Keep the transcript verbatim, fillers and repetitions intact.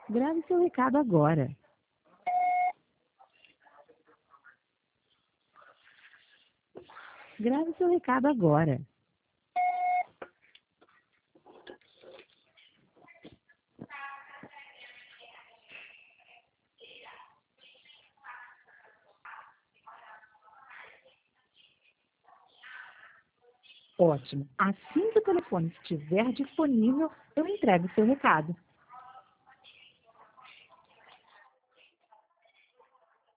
Grave seu recado agora. Grave seu recado agora. Ótimo. Assim que o telefone estiver disponível, eu entrego o seu recado.